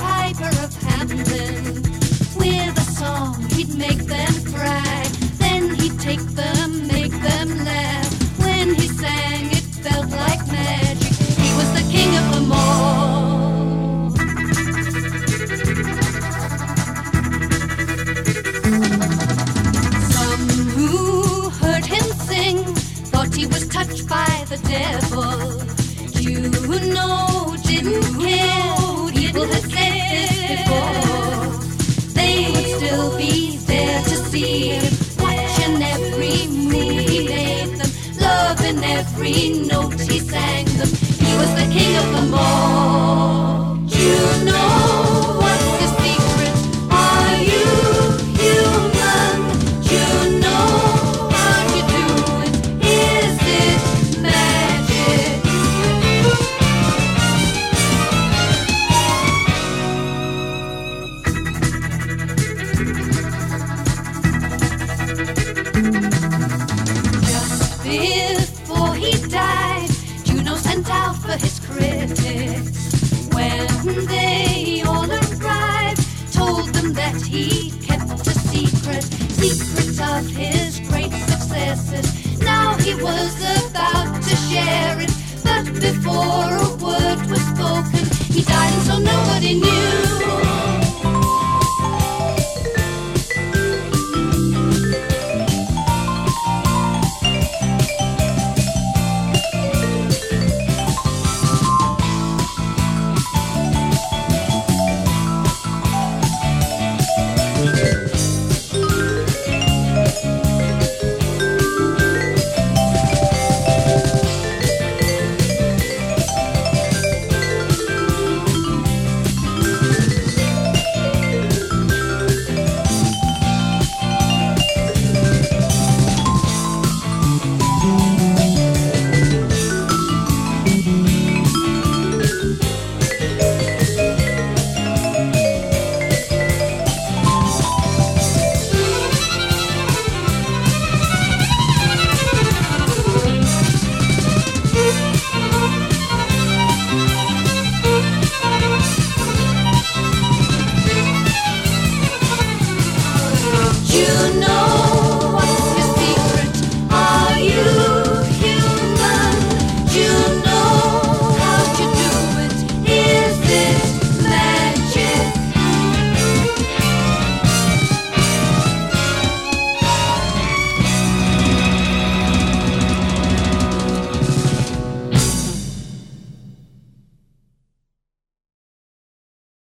Piper of Hampton. With a song he'd make them cry, then he'd take them, make them laugh. When he sang it felt like magic, he was the king of them all. Some who heard him sing thought he was touched by the devil. You know, didn't care, people had said this before. They would still be there to see him, watching every move he made them, loving every note he sang them. He was the king of them all. You know what's the secret? Are you human? You know how you do it. Is it magic? Just before he died, Juno sent out for his critics. When they all arrived, told them that he kept a secret of his great successes. Now he was about to share it, but before a word was spoken, he died, and so nobody knew.